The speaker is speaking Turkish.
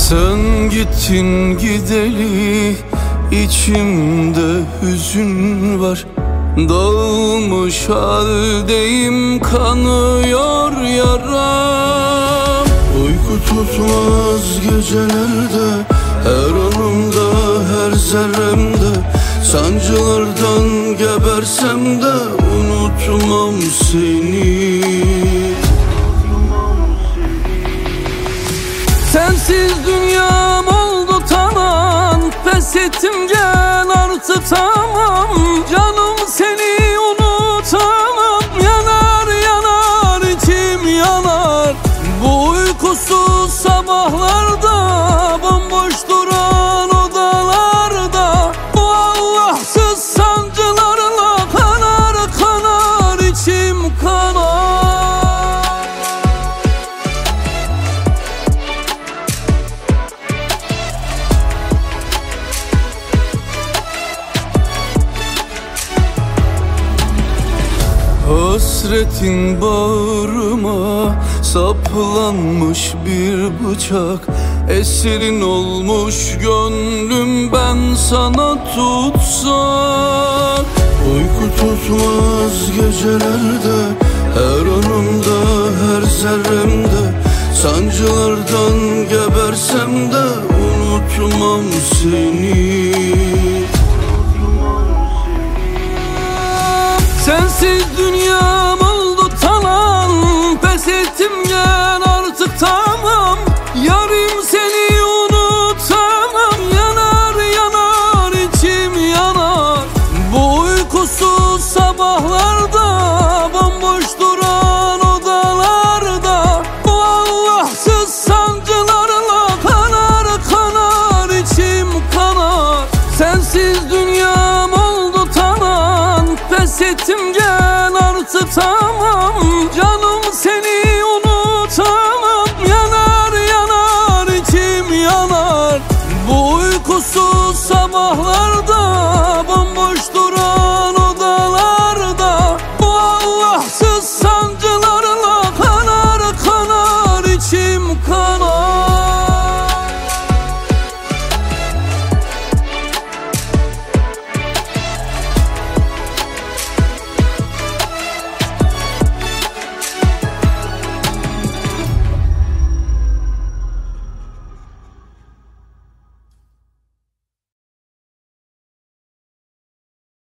Sen gittin gideli içimde hüzün var. Dağılmış haldeyim, kanıyor yaram. Uyku tutmaz gecelerde, her anımda, her zerremde. Sancılardan gebersem de unutmam seni. Sensiz dünyam oldu talan, pes ettim gel artık tamam. Canım seni unutamam, yanar yanar içim yanar. Bu uykusuz sabahlarda, bomboş duran odalarda, bu Allahsız sancılarla kanar kanar içim kanar. Hasretin bağrıma saplanmış bir bıçak. Esirin olmuş gönlüm ben sana tutsak. Uyku tutmaz gecelerde, her anımda, her zerremde. Sancılardan gebersem de unutmam seni. Sensiz dünya